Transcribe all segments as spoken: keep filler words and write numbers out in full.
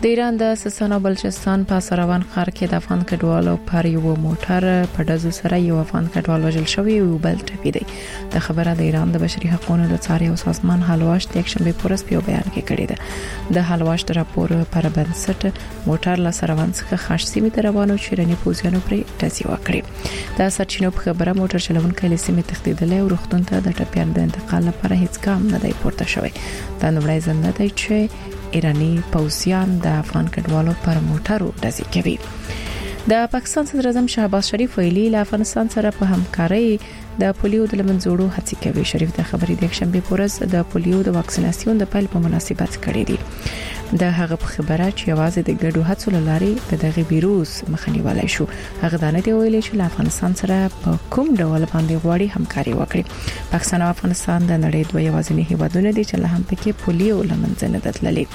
د ایران د سیستان او بلوچستان په سروان ښار کې د افغان کډوالو پر یو موټر په دزو سره یو افغان کډوال وژل شوی او بل ټپي دی. د خبره د ایران د بشري حقوقو د څاري او سازمان حلواش د یک شنبه پورس په بیان کې کړی دی. د حلواش د راپور پر بنسټ موټر له سروان څخه خاص سیمه ته روانو چیرنی پوزیانو پرې تاسو وکړي. د سرچینو په خبره موټر چلونکي له سیمه تښتیدل او روغتون ته د ټپيانو د انتقال لپاره هیڅ کام نه دی پورته شوی. دا نومړی ځل نه دی چې ایرانی پوځیان د افغان کډوالو پر موټرو ډزې کوي. د پاکستان صدر اعظم شهباز شریف ویلي له افغانستان سره په همکارۍ د پولیو د لمنځوړو هڅې کوي. شریف د خبرې د شنبه پورز د پولیو د واکسیناسیون د پیل په مناسبت کړی دی. د هغه په خبره چې یوازې د ګډو هڅو لارې د دغه وایروس مخنیوي شو. هغه دانه دی ویلي چې له افغانستان سره په کوم ډول باندې غواړي همکاري وکړي. پاکستان او افغانستان د نړۍ دوه یوازینی هیوادونه دي چې له هم پکې پولیو لمنځه نه تللي.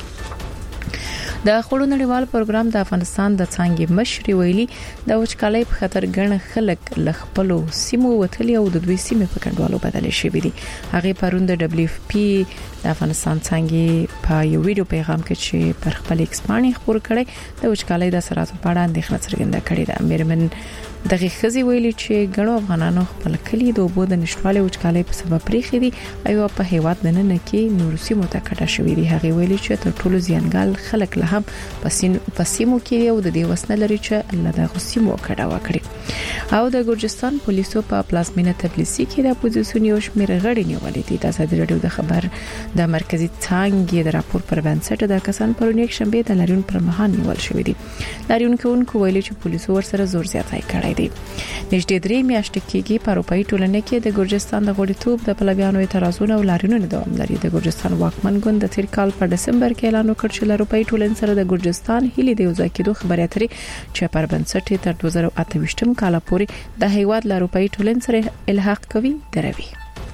د خړو نړیوال پروګرام د افغانستان د څنګه مشري ویلي د وچکالۍ په خطر ګڼ خلک لخپلو سیمو وتلی او د دوی سیمه په کډوالو بدل شوی دي. هغه پرون د دبليو اف پی د افغانستان څنګه په یو ویډیو پیغام کې چې پر خپل ایکسپانی خبر کړي د وچکالۍ د اثراتو په اړه اندېښنه څرګنده کړې ده. میرمن دغه خزي ویلي چې ګڼو افغانانو خپل کلی د اوبو د نشټوالي وچکالۍ په سبب پریخي دي او په هیواد دننه کې نور سیمو ته کډه شوې دي. هغه ویلي چې تر ټولو زیانګال خلک له هم پسیمو کې یو د دې وسنه لري چې له دغه سیمو کډه وکړي. او د ګورجستان پولیسو په پلازمینه تبلیسي کې د اپوزیسیون یو شمېر غړي نیولې دي. د ازادي رادیو د خبر د مرکزی څنګه د راپور پر بنسټ د کسان پرون یک شنبه د لاریون پر مهال نیول شوې دي. لاریون کوونکو ویلي چې پولیسو ورسره زور زیاتای کړی دی. نږدې درې میاشتې کېږي په اروپאי ټولنه کې د ګورجستان د غړیتوب د پلویانو اعتراضونه او لاریونونه دوام لري. د ګورجستان واکمن ګوند د تیر کال په دسمبر کې اعلان وکړ چې د اروپאי ټولنې سره د ګورجستان هلي د یو ځای کېدو خبرې اترې چې پر بنسټ تر دوه زره اته ویشتم کال پورې د هیواد له اروپאי ټولنې سره الحاق کوي دروي.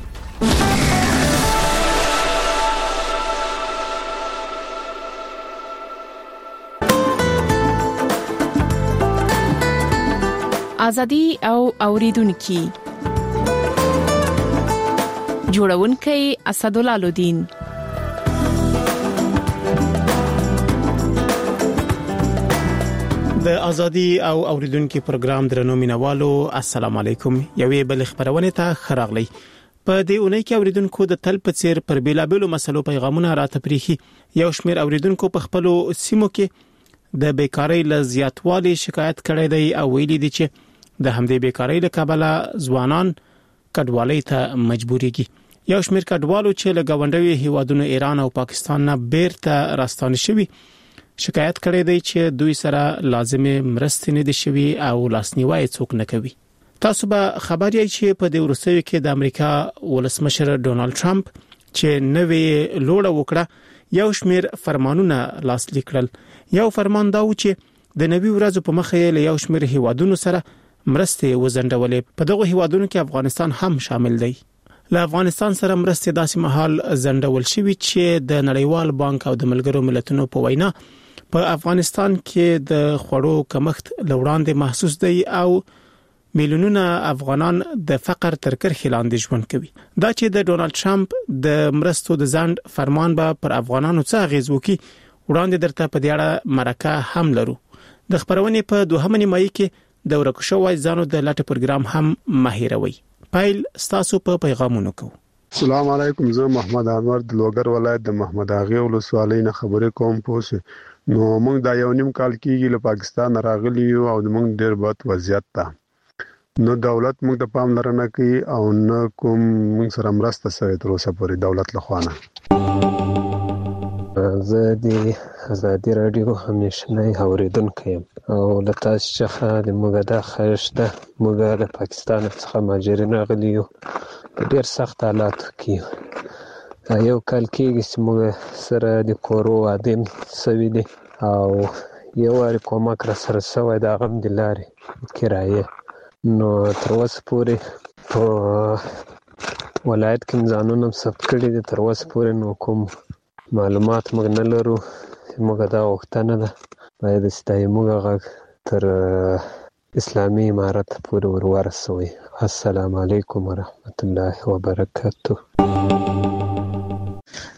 ازادي او اوریدونکو جوړونکي اسدالله لودین. د ازادي او اوریدونکو پروګرام درنو مینوالو السلام علیکم. یوې بل خبرونه ته خراغلی. په دې اونۍ کې اوریدونکو د تل په څیر پر بیلابېلو مسلو پیغامونه راته پریخي. یو شمېر اوریدونکو په خپل سیمو کې د بیکاری ل زیاتوالي شکایت کړی دی او ویلي دي چې د همدې بیکاری له کبله ځوانان کډوالۍ ته مجبوريږي. یو شمېر کډوالو چې له گاونډي هیوادونو ایران او پاکستان نه بیرته راستانه شوي شکایت کړی دی چې دوی سره لازمه مرستې نه دي شوي او لاسنیوي څوک نه کوي. تاسو به خبر یې چې په دې ورسوي کې د امریکا ولسمشر ډونالد ټرمپ چې نوې لوړه وکړه یو شمېر فرمانونه لاسلیک کړل. یو فرمان دا و چې د نوي ورځو په مخه یې له یو شمېر هیوادونو سره مرستې وزندولې. په دغه هیوادونو کې افغانستان هم شامل دی. له افغانستان سره مرستې داسې مهال زندول شوی چې د نړیوال بانک او د ملګرو ملتونو په وینا په افغانستان کې د خوړو کمښت لوړاندې محسوس دی او میلیونونه افغانان د فقر تر کرښې لاندې ژوند کوي. دا چې د ډونالد ټرمپ د مرستو د ځند فرمان به پر افغانانو څه اغیز وکړي وړاندې درته په دې اړه مرکه هم لرو. د خبرونې په دوهمه نیمایي کې د ورکشو وای ځانو د لاټ پروګرام هم ماهروي. پایل ستاسو په پیغامونو کو. السلام علیکم. زه محمد انور د لوګر ولایت د محمد اغه ولسوالۍ نه خبرې کوم. پوه نو موږ دا یو نیم کال کېږي له پاکستان راغلی یو او موږ ډېر بد وضعیت ته. نو دولت موږ د پاملرنه کوي او نه کوم موږ سره مرسته سره تر اوسه پورې دولت لخوانه. زه د ازادي رادیو همیشنی اوریدونکی یم او له تاسو څخه د موږ د خواهش ده موږ له پاکستان څخه مهاجرین راغلي یو په ډېر سخت حالاتو کې. یو کال کېږي چې موږ سره د کورو عادم سوي دي او یو وارې کومک را سره سوی د هغه هم د لارې کرایه. نو تر اوسه پورې په ولایت کې مې ځانونه ثبت کړي دي. تر اوسه پورې نو کوم معلومات موږ نه لرو. موږ دا غوښتنه ده باید چې موږ غږ تر اسلامي امارت پورې ور ورسوي. السلام علیکم ورحمت الله وبرکاته.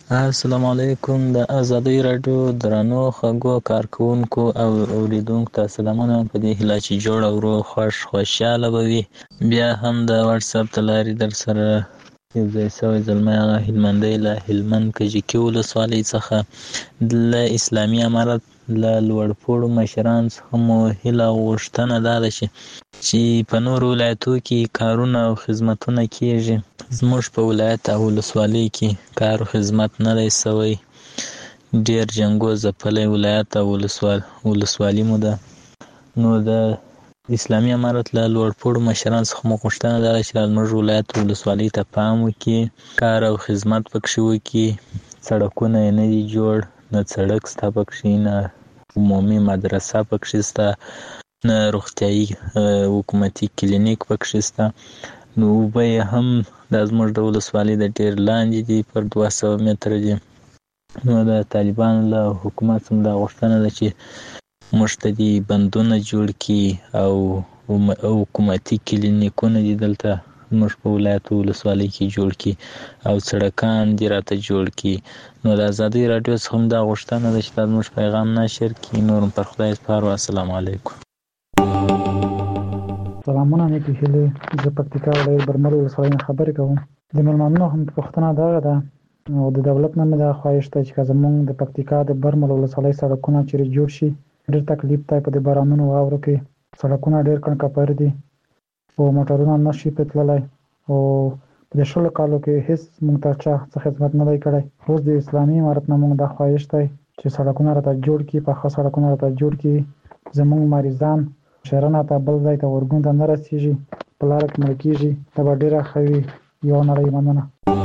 السلام علیکم. د ازادۍ راډیو درنو خوږو کارکونکو او اوریدونکو ته سلامونه. په دې هیله چې جوړ او روغ خوښ خوشحاله به وي. بیا هم د واتس اپ د لارې در سره یو ځای شوی زلمی هغه هلمندی له هلمند کجکي ولسوالۍ څخه له اسلامي امارت له لوړپوړو مشرانو څخه مو هیله او غوښتنه دا ده چې چې په نورو ولایتو کې کارونه او خدمتونه کېږي. زموږ په ولایت او ولسوالۍ کې کار او خدمت نه دی شوی. ډېر جنګو ځپلی ولایت او ولسوالي مو ده. نو د اسلامي امارت له لوړپوړو مشرانو څخه مو غوښتنه دا ده چې زموږ ولایت او ولسوالۍ ته پام وکړي، کار او خدمت پکښې وکړي. سړکونه یې نه دي جوړ، نه سړک شته پکښې، نه عمومي مدرسه پکښې شته، نه روغتیایي حکومتي کلینیک پکښې شته. نو اوبه یې هم دا زموږ د ولسوالۍ د ډېر لاندې دي، پر دوه سوه متره دي. نو د طالبانو له حکومت څخه دا غوښتنه ده چې موږ ته دې بندونه جوړ کړي او حکومتي کلینیکونه دې دلته موږ په ولایت او ولسوالۍ کې جوړ کړي او سړکان دې راته جوړ کړي. نو د ازادۍ راډیو څخه هم دا غوښتنه ده چې دا زموږ پیغام نشر کړي. نور هم پر خدای سپارو. السلام علیکم. سلامونه نیکې هیلې. زه پکتیکا ولایت برمل ولسوالۍ نه خبرې کوم. د مېلمنو هم پوښتنه دغه ده او د دولت نه مې دا خواهش ده چې که زموږ د پکتیکا د برمل ولسوالۍ سړکونه چېرې جوړ شي، ډېر تکلیف دی په دې بارانونو واورو کې. سړکونه ډېر کڼکپر دي او موټرونه نه شي پرې تللی او په دې شلو کالو کې هېڅ موږ ته چا څه خدمت نه دی کړی. اوس د اسلامي امارت نه موږ دا خواهش دی چې سړکونه راته جوړ کړي، پاخه سړکونه راته جوړ کړي. زموږ مریضان شهرونه ته بل ځای ته ورګون ته نه رسېږي، په لاره کې مړه کېږي. دا به ډېره ښه وي. یوه نړۍ مننه.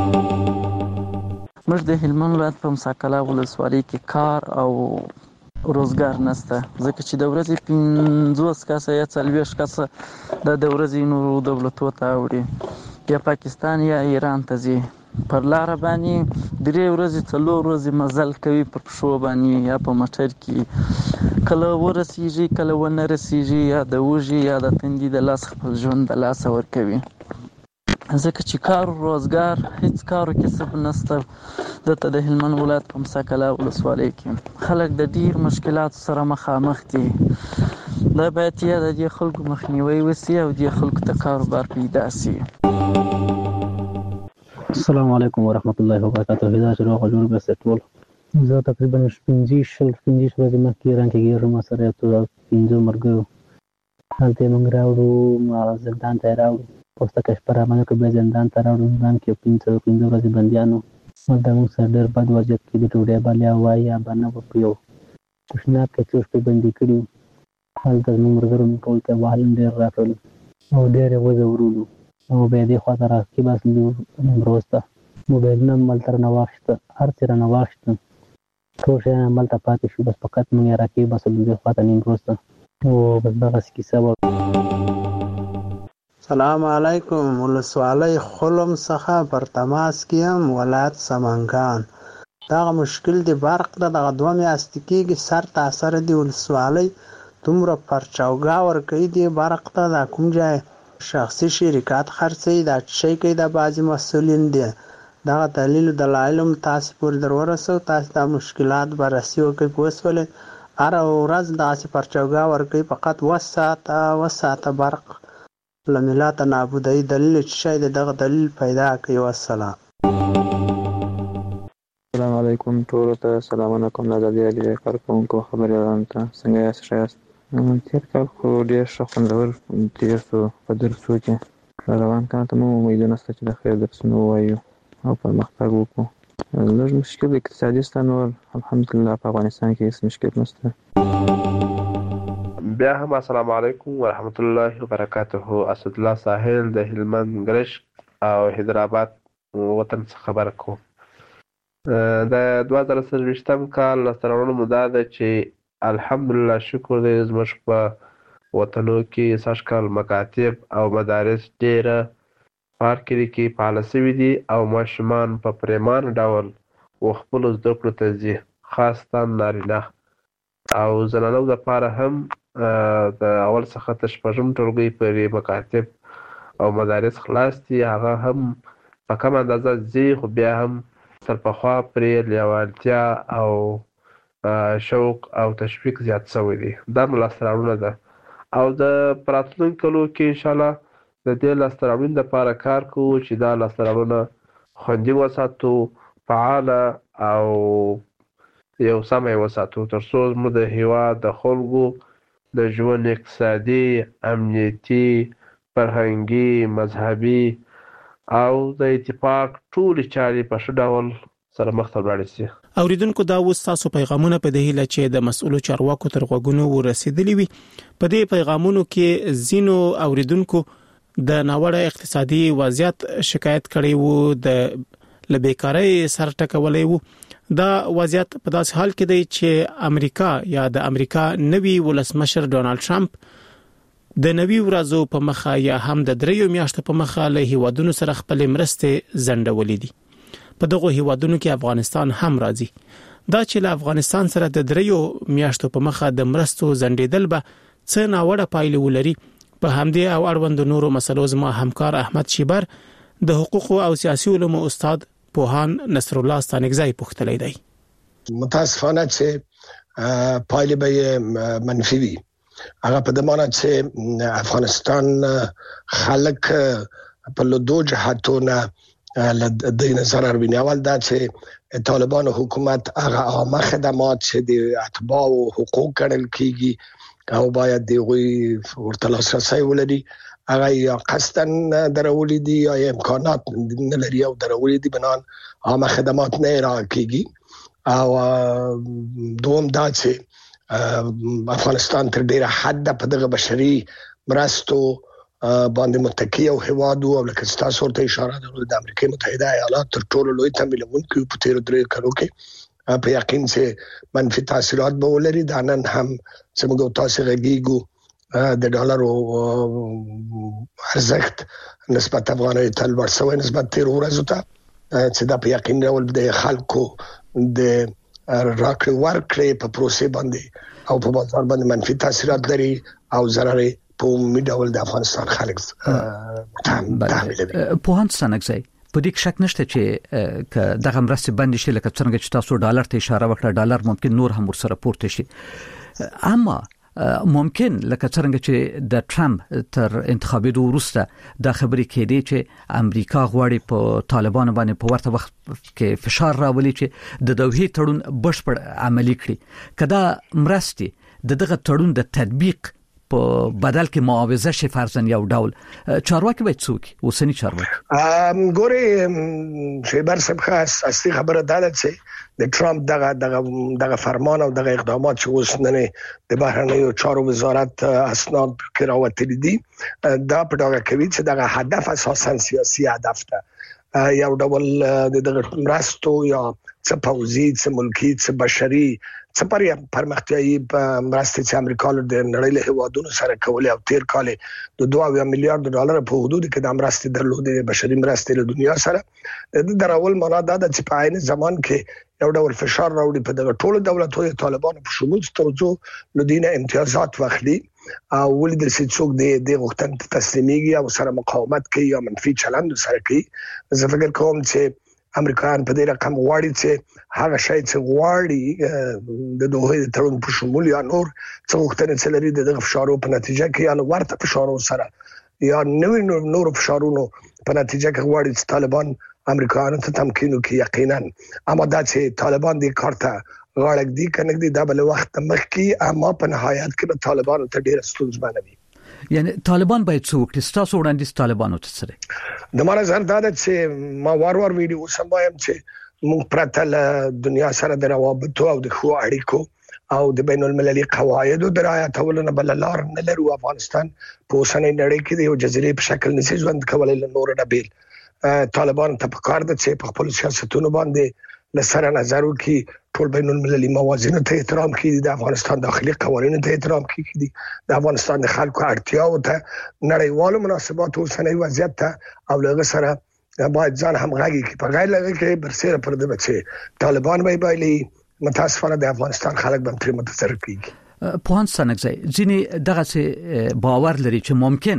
موږ د هلمند ولایت په مساکله ولسوالۍ کې کار او روزګار نشته، ځکه چې د ورځې پنځوس کسه یا څلوېښت کسه دا د ورځې نورو دولتو ته اوړي، یا پاکستان یا ایران ته ځي. پر لاره باندې درې ورځې څلور ورځې مزل کوي په پښو باندې یا په موټر کې. کله ورسېږي کله ونه رسېږي، یا د وږي یا د تندي د لاس خپل ژوند د لاسه ورکوي. ځکه چې کار و روزګار هیڅ کار و کسب نشته دلته د هلمند ولایت په مساکله ولسوالۍ کې. خلک د ډېر مشکلاتو سره مخامخ دي. دا باید یا د دې خلکو مخنیوی وشي او دې خلکو ته کاروبار پیدا شي. السلام علیکم ورحمت الله وبرکاته. دا چې روغ جوړ به ټول زه تقریبا پنځه شل پنځه ورځې مخکې رنګ کې ما سره یو پنځه مرګو هلته موږ راوړو، ما زندان ته راوړو، پوسته کشپ را باندې کې به زندان ته راوړو. زندان کې پنځه پنځه ورځې بندیانو دا موږ سره ډېر بد وضعیت کې د ډوډۍ بلیا وای یا بنه په یو کوشناب کې څو شپې بندي کړي. هلته زموږ ملګرو موږ ټول ته وهل ډېر راکړل او ډېر یې وځورولو او بیا دې خوا ته راکې باسلو. نیمروز ته موبایلونه همالته رانه واخیسته، هر څه رانه واخیسته، ټول شیان همالته پاتې شو. بس فقط موږ یې راکې باسلو دې خوا ته نیمروز ته او بس دغسې کیسه وه. سلام علیکم. ولسوالۍ خلم څخه پر تماس کې یم، ولایت سمنګان. دغه مشکل د برق ده، دغه دوه میاشتې کېږي سر تا سره د ولسوالۍ دومره پرچاوګا ورکوي دې برق ته. دا کوم ځای شخصي شرکات خرڅوي، دا شی کوي دا بعضې مسؤلین دي. دغه دلیل دلایل هم تاسې پورې در ورسوو، تاسې دا مشکلات بررسي وکړئ. پوه شولې؟ هره ورځ دغسې پرچاوګا ورکوي، فقط اووه ساعته اووه ساعته برق له ملته نابودوي. دلیل چې شی دی دغه دلیل پیدا کوي. والسلام. السلام علیکم. ټولو ته سلامونه کوم. د ازادۍ راډیو کارکوونکو خبریالانو ته څنګه یاست؟ ښه یاست؟ تېر کال خو ډېر ښه خوندور تېر شو په درسو کې. روان کال ته مو امیدونه شته چې د خیر درسونه ووایو او پرمختګ وکړو. لږ مشکل اقتصادي شته، نور الحمدلله په افغانستان کې هېڅ مشکل نشته. بیا هم السلام علیکم ورحمت الله وبرکاته. اسدالله ساحل د هلمند ګرشک او حیدرآباد وطن څخه خبره کوم. د دوه زره څلوېښتم کال لاسته راوړنه مو دا ده چې الحمدلله شکر دی زموږ په وطنو کې سږ کال مکاتب او مدارس ډېره پارکري کې فعاله شوي دي او ماشومان په پرېمانه ډول خپلو زده کړو ته ځي، خاصتاً نارینه او زنانو دپاره هم د اول څخه تر شپږم ټولګۍ پورې مکاتب او مدارس خلاص دي. هغه هم په کم اندازه ځي، خو بیا هم تر پخوا پرې لیوالتیا او شوق او تشویق زیات شوی دی. دا نو لاسته راوړنه ده او د راتلونکو کلو کې انشاءالله د دې لاسته راوړنې دپاره کار کوو چې دا لاسته راوړنه خوندي وساتو، فعاله او یو سمه یې وساتو، تر څو زموږ د هېواد د خلکو د ژوند اقتصادي، امنیتي، فرهنګي، مذهبي او د اتفاق ټولې چارې په ښه ډول سره مخ ته ولاړې شي. اوریدونکو دا اوس تاسو پیغامونه په دې هیله چې د مسؤلو چارواکو تر غوږونو ورسېدلي وي. په دې پیغامونو کې ځینو اوریدونکو د ناوړه اقتصادي وضعیت شکایت کړی وو، د لبیکارۍ سر ټکولې وو. دا وضعیت په داس حال کې دی چې امریکا یا د امریکا نوی ولسمشر ډونالد ټرمپ د نوی ورځو په مخه یا هم د دریو میاشتو په مخه له هیوادونو سره خپل مرستې زندولې دي. په دغه هیوادونو کې افغانستان هم راځي. دا چې له افغانستان سره د دریو میاشتو په مخه د مرستو زندیدل به څه ناوړه پایلې ولري، په همدې او اړوند نورو مسلو زما همکار احمد شیبر د حقوق او سیاسي علومو استاد پوهان نصر الله ستانکزی پوښتلی دی. متاسفانه چې پایلې به منفي وي. هغه په دې معنی چې افغانستان خلک په لدو جهاتونه د نظر اړوي. اول دا چې طالبان حکومت هغه عامه خدمات چې د اتباع او حقوق ګڼل کیږي او باید دیغوی ورته لاسرسی ولري، هغه یا قصداً درولې دي یا امکانات نه لري او درولې دي بنان عامه خدمات نه راکېږي. او دوم دا چې افغانستان تر ډیره حد په دغه بشري مرستو باندې متکی او هوادو او لکه تاسو ورته اشاره درلوده د امریکا متحده ایالات تر ټولو لوی تمویلونکو په تیر درې کلو کې په یقین چې منفي تاثیرات به ولري. دا نن هم څنګه تاسو غږیږو د ډالر ارزښت نسبت افغانۍ تل ورسوي نسبت تیر ورځو ته چې دا په یقین ډول د خلکو د راکړې ورکړې په پروسې باندې او په بازار باندې منفي تاثیرات لري او ضرر په عمومي ډول د افغانستان خلک تحمیلوي. پوهان ستانکزی په دې شک نشته چې ک دغه مرستې بند شي، لکه څنګه چې تاسو ډالر ته اشاره وکړه، ډالر ممکن نور هم ورسره پورته شي. اما ممکن لکه څنګه چې د ټرمپ تر انتخاباتو وروسته د خبرې کېدې چې امریکا غواړي په طالبانو باندې په ورته وخت کې فشار راولي چې د دوحې تړون بشپړ عملی کړي. کدا مرستې د دغه تړون د تطبیق په بدل کې معاوضه شي فرضاً یو ډول چارواکي باید څوک اوسنی چارواکي ام ګوري شیبر سبخه اصلي خبره ده چې د ټرمپ دغه دغه دغه فرمان او دغه اقدامات چې اوس نه د بهرنیو چارو وزارت اسناد کې راوتلي دي دا په ډاګه کوي چې دغه هدف اساساً سیاسي هدف ده، یو ډول د دغه مرستو یا څه پوځي څه ملکی څه بشري څه پر پرمختیايي مرستې چې امریکا له نړۍ له هیوادونو سره کولې او تیر کال د دوه میلیارډ ډالر په حدود کې د مرستې درلودې بشري مرستې له دنیا سره د درول معنا دا چې په عین زمان کې یو ډول فشار راوړي په دغه ټولو دولتونو طالبانو په شمول ترڅو لدینه امتیازات واخلي او ولې د څوک د د وختن تسلیميږي او سره مقاومت کوي یا منفي چلند سره کوي. زه فکر کوم چې امریکایان په دې رقم غواړي چې هغه شی چې غواړي د دوه تړون په شمول یا نور څه وختونه چې لري د فشارو په نتیجه کې یا ورته فشارو سره یا نوې نور فشارونو په نتیجه کې غواړي چې طالبان امریکایانو ته تمکین وکړي. یقینا اما دا چې طالبان د کارته غاړه دی کنه دی دا بل وخت مخکې اما په نهایت کې به طالبان ته ډیر ستونزمن وي. یعنی طالبان باید څوک تاسو وړاندیز طالبانو ته سره د مانه زر دا چې ما وار وار ویډیو سمایم چې موږ پرته له دنیا سره د روابطو او د خو اړیکو او د بین المللي قواعدو د رعایتولو نه بل لار نه لرو. افغانستان په اوسنۍ نړۍ کې د یو جزیرې په شکل نشي ژوند کولای له نور نه بیل. طالبان ته پکار ده چې په خپل سیاستونو باندې لسره نظر وکړي، ټول بین المللي موازینو ته احترام کړي، د افغانستان داخلي قوانینو ته احترام کړي، د افغانستان د خلکو اړتیاو ته نړیوالو مناسباتو اوسنۍ وضعیت ته او له سره باید ځان همغږي کړي. په غیر لږ کې برسره پر دې بچي طالبان به بایلي متاسفانه د افغانستان خلک به تر متصرف کیږي. پوهان ستانکزی ځینې دغه باور لري چې ممکن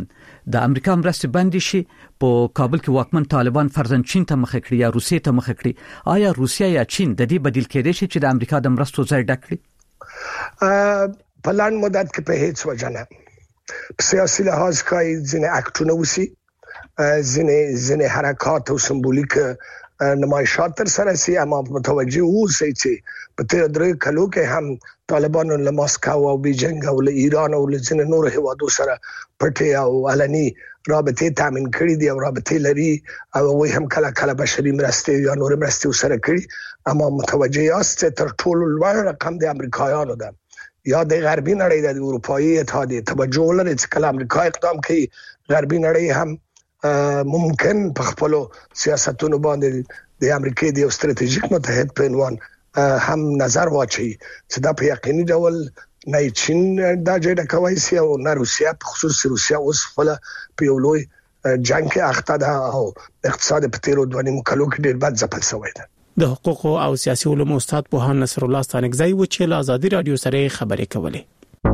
د امریکا مرستې بندي شي په کابل کې واکمن طالبان فرضاً چین ته مخ کړي یا روسیې ته مخ کړي، آیا روسیا یا چین د دې بدیل کېدای شي چې د امریکا د مرستو ځای ډک کړي؟ په لاندې مدت کې په هیڅ وجه نه. په سیاسي لحاظ کې ځینې اکټونه وسی، ځینې ځینې حرکات او سمبولیک نمایشات تر سره سي، اما متوجه اوسئ چې په تیر درې کلو کې هم طالبانو له ماسکو او بیجینګ او له ایران او له ځینې نور هیوادو سره پټې او علني رابطې تامین کړې دي او رابطې لري او وایي هم کله کله بشري مرستې یا نور مرستې سره کړي، اما متوجه یاست چې تر ټولو لوړ رقم د امریکایانو ده یا د غربي نړۍ د اروپאי اتحادیې توجه لري چې کله امریکا اقدام کوي، غربي نړۍ هم ممکن په خپل سیاستونو باندې د امریکای د استراتیژیک متحد په عنوان هم نظر واچي چې دا په یقیني ډول نه چین دا جوړه کوي سي او نه روسیا، په خصوص روسیا اوس خپل په یو لوی جنگ کې اخته ده او اقتصاد په تیرو دوه نیم کلو کې ډېر بد ځپل شوی ده. د حقوق او سیاسي علومو استاد پوهان نصر الله ستانکزی و چې له ازادي رادیو سره خبرې کولې.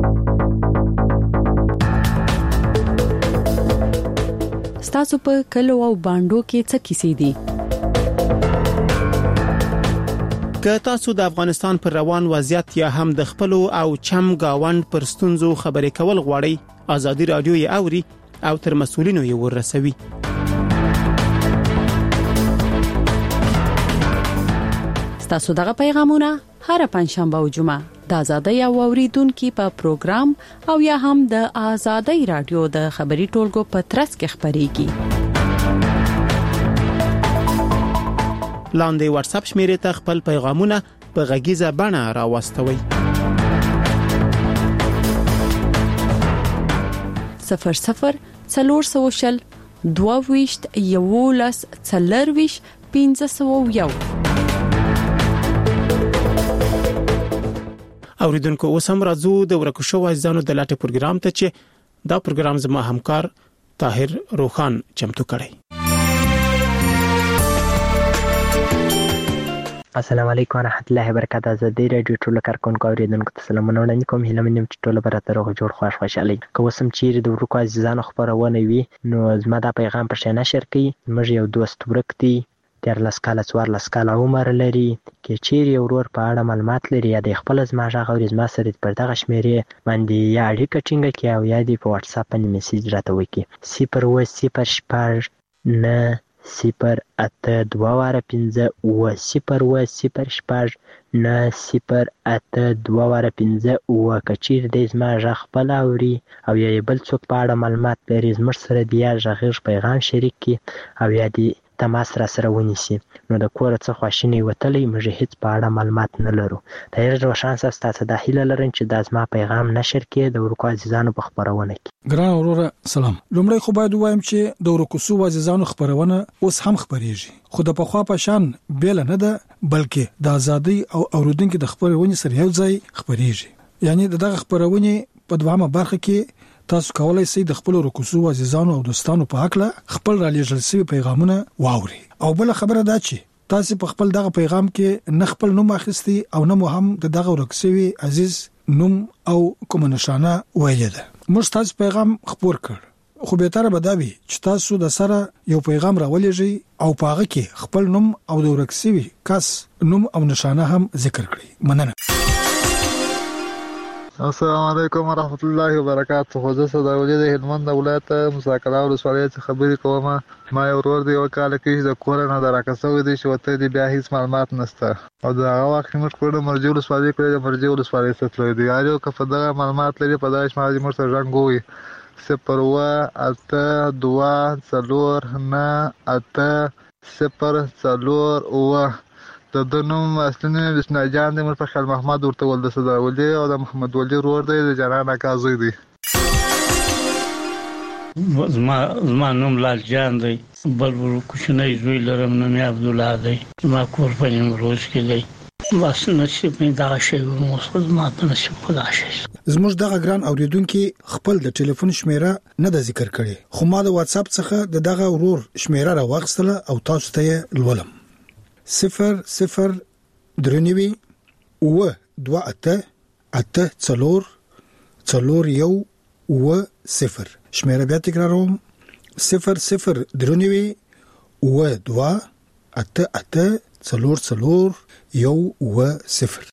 تاسو په کلو او باندو کې څه کیسې دي؟ که تاسو د افغانستان پر روان وضعیت یا هم د خپل او چم گاوند پر ستونزو خبرې کول غواړئ، ازادي رادیو یې اوري او تر مسؤلینو یې ورسوي. تاسو دغه پیغامونه هر پنځشنبه او جمعه د آزادۍ او اوریدونکو په پروګرام او یا هم د آزادۍ رادیو د خبري ټولګو په ترڅ کې خبريږي. لاندې واتس اپ شمیرې ته خپل پیغامونه په غږیزه بڼه راوستوي. صفر صفر څلور سوشل دوه ویشت یولس څلرویش پنځه سوه یو. اوریدونکو اوس هم راځو د ورکو شو ځانو د لاټه پروګرام ته چې دا پروګرام زما همکار طاهر روخان چمتو کړی. السلام علیکم ورحمت الله وبرکاته. زه د رادیو ټولو کارکونکو اوریدونکو ته سلامونه وړاندې کوم. هیله منم چې ټول به راته روغ جوړ خوښ خوشحالي. که اوس هم چیرې د ورکو عزیزانو خبرونه وي نو زما دا پیغام پښې نشر کړي. موږ یو دوست ورک دی، دیارلس کاله څوارلس کاله عمر لري، کې چیرې ورور په اړه معلومات لري یا د خپل زما غږ اوري زما سره پر دغه شمیرې باندې یا اړیکه ټینګه کړي او یا دې په واتس اپ باندې میسج راته وکړي. صفر اووه صفر شپږ نه صفر اته دوه واره پنځه اووه صفر اووه صفر شپږ نه صفر اته دوه واره پنځه اووه. که چیرې دی زما غږ خپل اوري او یا بل څوک په اړه معلومات لري زموږ سره د یا غږیز پیغام شریک کړي او یا دې تماس را سره ونیسي. نو د کور څخه خواشینی وتلی موږ هیڅ په اړه معلومات نه لرو. طاهر روشان صاحب تاسو د هیله لرم چې دا زما پیغام نشر کړي د ورکو عزیزانو په خبرونه کې. ګران وروره سلام. لومړی خو باید وایم چې د ورکو سو عزیزانو خبرونه اوس هم خبريږي، خو د پخوا په شان بیل نه ده بلکې د ازادي او اوریدونکو د خبرونه سره یو ځای خبريږي. یعنی دغه خبرونه په دوامه برخه کې تاسو کولای شئ د خپل رکوسو عزیزانو او دوستانو په حق له خپل را لېږل شوی پیغامونه واوري. او بل خبره دا چې تاسو په خپل دغه پیغام کې نه خپل نوم اخیستي او نه مو هم د دغه ورکسوي عزیز نوم او کوم نشانه ویل ده. موږ تاسو پیغام خبر کړ، خو به تر بداوي چې تاسو د سره یو پیغام راولېږئ او په هغه کې خپل نوم او د ورکسوي کس نوم او نشانه هم ذکر کړئ. مننه. السلام علیکم ورحمت الله وبرکاته. خو زه صدر ولي د هلمند ولایت مساکلا ولسوالۍ څخه خبرې کوم. ما یو ورور دی وکاله کې د کور نه دراکسوي دي چې وته دی بیا هیڅ معلومات نشته او دا هغه وخت موږ کړو مرجو ولسوالۍ کړو د مرجو ولسوالۍ څخه دی یارو که په دغه معلومات لري په داش ماجي مرسته رنګوي صفر اووه اته دوه څلور نه اته صفر څلور اووه. د دنوم اصلي نوم بسم الله جان دی، مر په خیال محمد ورته ول د صدا ولي او د محمد ولي ورور دی د جنان اکازوی دی. زما زما نوم لال جان دی، بل ور کوشنۍ زوی لرم نوم عبد الله دی، ما کور په نیمروز کې دی. بس نصیب مې دا شی وموسه ما ته نصیب خدا شي. زموږ دغه ګران اوریدونکو خپل د ټلیفون شمیره نه د ذکر کړي، خو ما د واتس اپ څخه د دغه ورور شمیره راوغستله او تاسو ته لولم. صفر صفر درنوي اوه دوه اته اته څلور څلور یو و صفر. شمیره بیا تکراروم صفر صفر درونوي و دوا اته اته څلور څلور یو و صفر.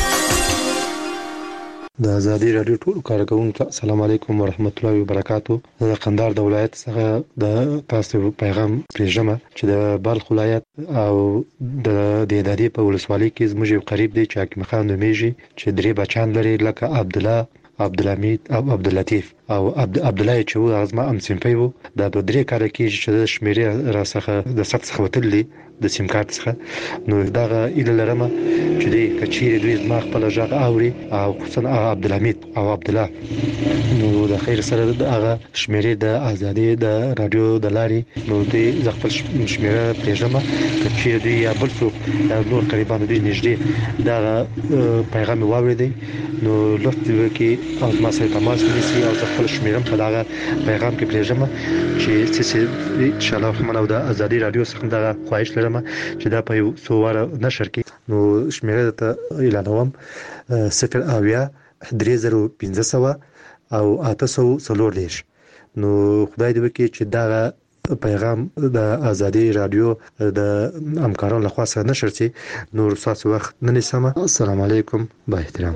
د ازادي رادیو ټول کارکونکو السلام علیکم ورحمت الله وبرکاتو. د قندهار د ولایت څخه د تاسو پیغام پریژمه چې د بلخ ولایت او د دیدادي په ولسوالۍ کې زموږ قریب دی چې حکیم خان نومیږي چې درې بچان لري لکه عبدالله، عبدالحمید او عبداللطیف او عبد عبدالله چې و ازما ام سیمپي وو. دا د درې کال کې چې د شمیرې را څخه د سخت څخه وتلې د سیم کارت څخه نو دغه اله لرمه چې دی کچیر دوی زما خپل ژغ اوري او خصوصا عبدالحمید او عبدالله نو د خیر سره دغه شمیرې د ازادي د رادیو د لارې نو دی ز خپل شمیره پېژنم کچیر دوی یا بل څوک نور قریبان دوی نږدې دغه پیغام واوریدي نو لوستل کې او ما سره تماس نیسي او خپل شمیرم په دغه پیغام کې پېژنم چې چې ان شاء الله خمنو د ازادي رادیو څخه دغه خواهش لرم چې دا په یو څو واره نشر کې نو شمیره ته اعلانوم صفر اویا درې زره پنځه سوه او اته سوه څلور دېرش. نو خدای دې وکړي چې دا پیغام د ازادي رادیو د همکارانو لخوا سره نشر شي. نور تاسو وخت نه نیسم. السلام علیکم با احترام.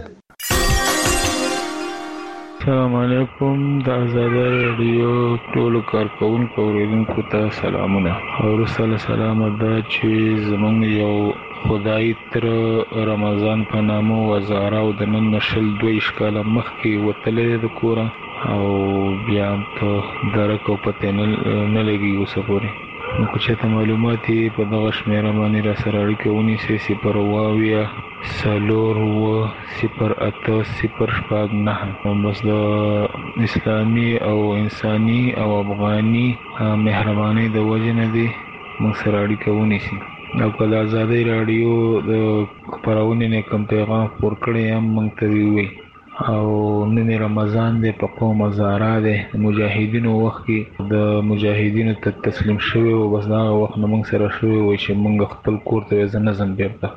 السلام علیکم. د ازادي رادیو ټول کارکونکو اوریدونکو ته سلامونه. او رسول سلام دا چې زمونږ یو خدای تر رمضان په نامو وزاره او د نن نشل دوی ښکاله مخکې وتلې د کور او بیا ته درکو پته نه لګي اوسه پورې. نو که چېرته معلومات یې په دغه شمېره باندې را سره اړیکه ونیسئ صفر اوه اویا څلور اوه صفر اته صفر شپږ نهه. بس د اسلامي او انساني او افغاني مهربانۍ د وجې نه دی موږ سره اړیکه ونیسي. او که د ازادۍ راډیو د خپرونې نه کوم پیغام خپور کړی هم موږ ته ووایي. او نن رمضان دی په قوم هزاره دی مجاهدینو وخت کې د مجاهدینو ته تسلیم شوی او بس دغه وخت نه موږ سره شوی وای چې موږ خپل کور ته زه نه ځم بیرته.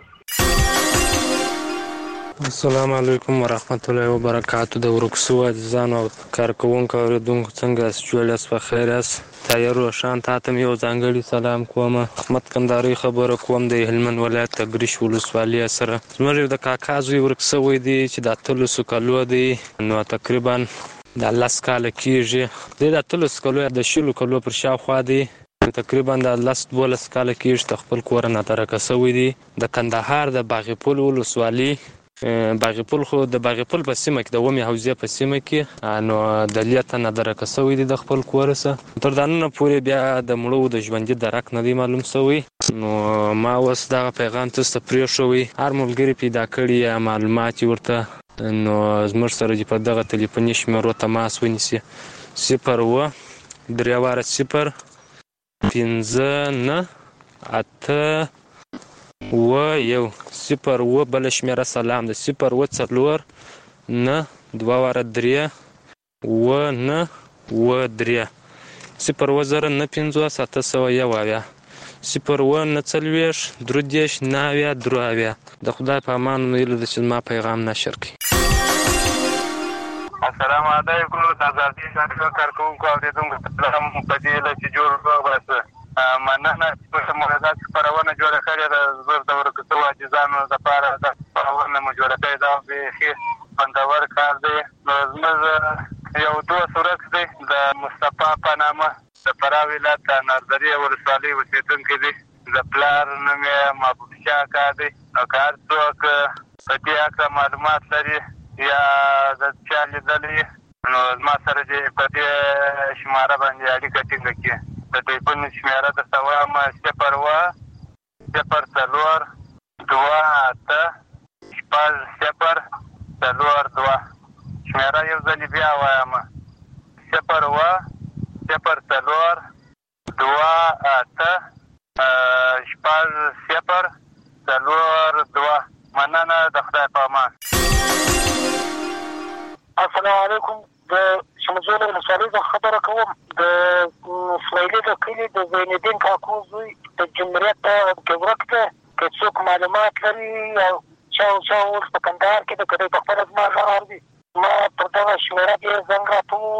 السلام علیکم ورحمت الله وبرکاتو. د ورکسو عزیزانو او کارکوونکو اوریدونکو څنګه یاست؟ جوړ یاست؟ په خیر یاست؟ تایر روشان تاته مې یو ځانګړي سلام کوم. احمد کندهاري خبره کوم د هلمند ولایت تګریش ولسوالۍ سره. زموږ د کاکا زوی ورکسوی دی چې د اتلسو کالو دی نو تقریبا د لس کاله کېږي. دی د اتلسو کالو د شلو کالو پر شاوخوا دی تقریبا د لس دولس کاله کېږي د خپل کور نه ترکه سوی دی. د کندهار د باغپل ولسوالۍ باغپل خو د باغپل په سیمه کې د ومې حوزې په سیمه کې نو د لیته نه درکه سوی دی د خپل کور سره. تر دا نن پورې بیا د مړو د ژوندي درک نه دی معلوم سوی. نو ما اوس دغه پیغام تاسو ته پرېښوی. هر ملګري پیدا کړي یا معلومات یې ورته نو زموږ سره دې په دغه تلیفوني شمېرو تماس ونیسي. صفر اوه درې واره صفر پنځه نه اته اوه یو صفر اوه بله شمېره سلام ده صفر اوه څلور نه دوه واره درې اوه نه اوه درې صفر اوه زره نه پنځوس اته سوه یو اویا صفر اوه نه څلوېښت درې دېرش نه اویا درې اویا. د خدای په امان ویلو ده چې زما پیغام نشر کړي. السلام علیکم. د ازادي رادیو کارکوونکو اورېدونکو ته سلام. په دې هیله چې جوړ روغ باسه مننه چې موږ دا خپرونه جوړه کړې ده. زموږ د ورکسو عاجزانو لپاره دا خپرونه مو جوړه کړې ده. بیخي خوندور کار دی. نو زموږ یو دوست ورک دی د مصطفی په نامه د فراه ولایت د اناردرې ولسوالۍ اوسېدونکی دی. د پلار نوم یې محبوب شاه اکا دی. او که هر څوک په دې هکله معلومات لري یا د چا لیدلی نو زما سره دې په دې شماره باندې اړیکه ټینګه کړي. د ټلیفون شمېره درته وایم صفر اوه صفر څلور دوه اته شپږ صفر څلور دوه. شمېره یو ځلې بیا وایم صفر اوه صفر څلور دوه اته شپږ صفر څلور دوه. مننه. د خدای په امان. السلام علیکم. د شمجول ولسوالۍ څخه خبره کوم. د اسماعیلي د کلي د زینالدین کاکو زوی د جمهوریت کې ورک دی. که څوک معلومات لري او چا او چا اوس په کندهار کې د که دی په خپله زما غږ اوري ما پر دغه شمېره کې زنګ راته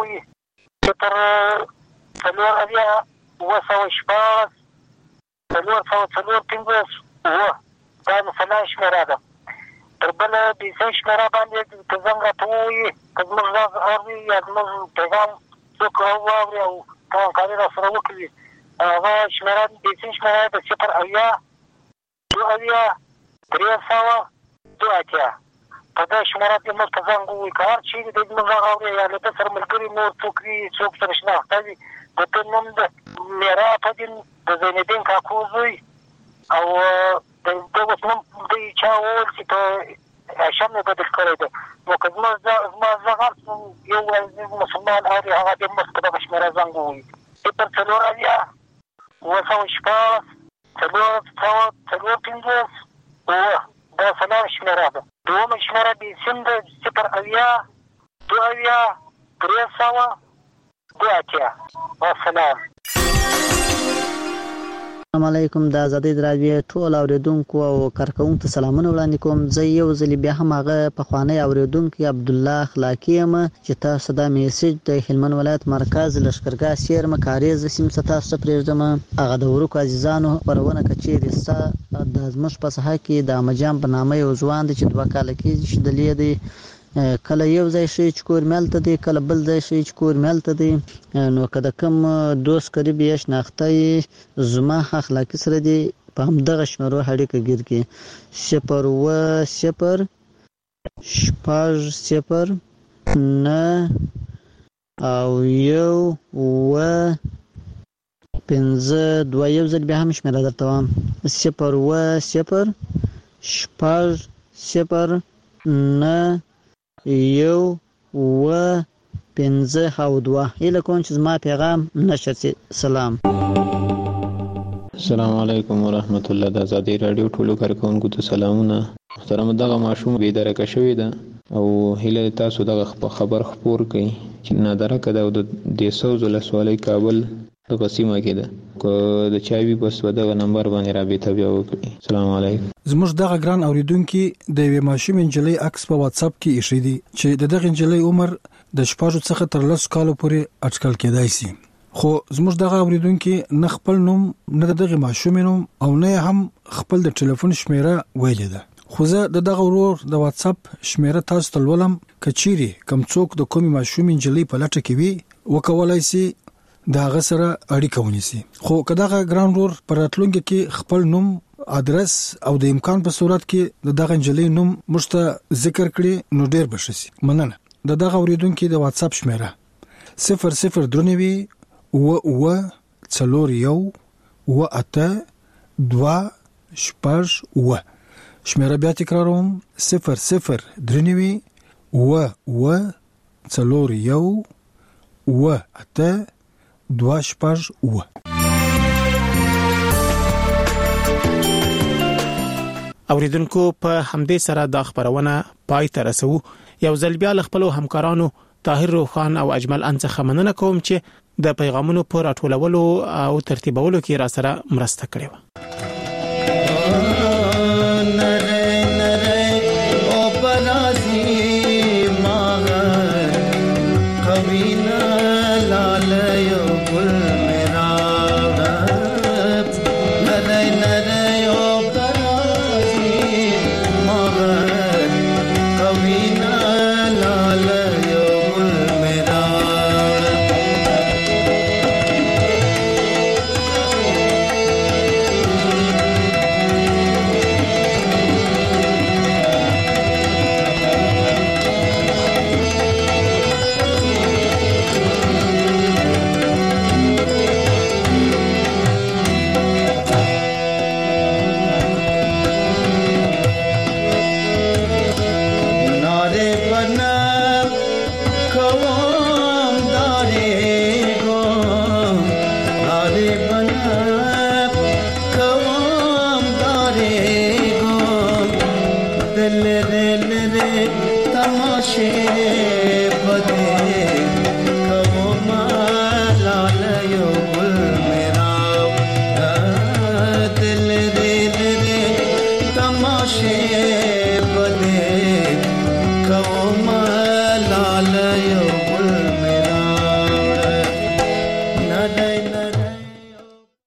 څلور سوه څلور پنځوس اووه دا مثلا شمېره ده. تر بله بیسۍ شمېره باندې که زنګ راته ووایي که زموږ غږ اوري یا زموږ پیغام څوک واوري او همکاري راسره وکړي هغه شمېره بیسۍ شمېره د صفر اویا دوه اویا درې سوه دوه اتیا په دې شمېره کې موږ ته زنګ ووایي که هر چیرې دی زموږ غږ اوري یا له ده سره ملګري نور څوک وي څوک سره شناخته وي د ده نوم د میرا فدین د زینالدین کاکو زوی او د ده اوس نوم دوی چا وویل چې په هاشم یې بدل کړی دی نو که زما زما غږ هر څوک یو عزیز مسلمان اوري هغه دې موږ په دغه شمېره زنګ ووایي صفر څلور اویا اووه سوه شپاړس څلور سوه څلور پنځوس اووه دا څلور شمېره ده. دویمه شمېره بیسیم ده صفر اویا دوه اویا درې سوه دوه اتیا. والسلام. السلام علیکم. د آزادۍ راډیو ټول اوریدونکو او کارکونکو ته سلامونه وړاندې کوم. زه یو ځل بیا هم هغه پخوانی اوریدونکی عبدالله اخلاقی یم چې تاسو دا میسج د هلمند ولایت مرکز لشکرګاه سیرمه کاریز سیم ستاسو ته پرېږدم. هغه د ورکو عزیزانو خپرونه کچېرې ستا د زموږ په ساحه کې د امجان په نامه یو ځوان دی چې دوه کاله کېږي چې دلې دی کله یو ځای شي چې کور ملته دی کله بل ځای شي چې کور ملته دی نو که د کوم دوست قریب یې شناخته یې زما اخلاقي سره دی په همدغه شمېرو اړیکه ګیر کړي صفر اووه صفر شپږ صفر نه او یو اووه پنځه دوه یو ځل بیا هم شمېره درته وایم صفر اووه صفر شپږ صفر نه یو اووه پنځه او دوه. هیله کوم چې زما پیغام نشر شي. سلام. السلام علیکم ورحمت الله. د آزادۍ راډیو ټولو کارکونکو ته سلامونه. محترم دغه ماشوم بېدرکه شوی ده او هیله تاسو دغه خبر خپور کړئ چې نادرکه ده او د دیسوز ولسوالۍ کابل دغه سیمه کې ده که د چا وي بس په دغه نمبر باندې رابطه بیا وکړي. السلام علیکم. زموږ دغه ګران اوریدونکي د یوې ماشومې نجلۍ عکس په واتس اپ کې ایښی دی چې د دغه نجلۍ عمر د شپږو څخه تر لسو کالو پورې اټکل کېدای شي خو زموږ دغه اوریدونکي نه خپل نوم نه دغه ماشومې نوم او نه هم خپل د ټلیفون شمیره ویلې ده. خو زه د دغه ورور د واتس اپ شمیره تاسو ته لولم کچيري کم څوک د کومې ماشومې نجلۍ په لټه کې وي وکولای شي دا غ سره اړیکه ونیسي. خو کداغه ګران ورور پر راتلونکي کې خپل نوم ادرس او د امکان په صورت کې د دغه نجلۍ نوم مشته ذکر کړي نو ډیر بشي. مننه. د دغه اوریدونکو د واتس اپ شمیره صفر صفر درنوي و و څلور یو و اته دوه شپږ و. شمیره بیا تکراروم صفر صفر درنوي و و څلور یو و اته دوه شپږ و. اوریدونکو په همدې سره د خبرونه پای ته رسو. یو ځل بیا خپل همکارانو طاهر روخان او اجمل انڅخه مننه کوم چې د پیغامونو پر راټولولو او ترتیبولو کې را سره مرسته کړې و. तमाशे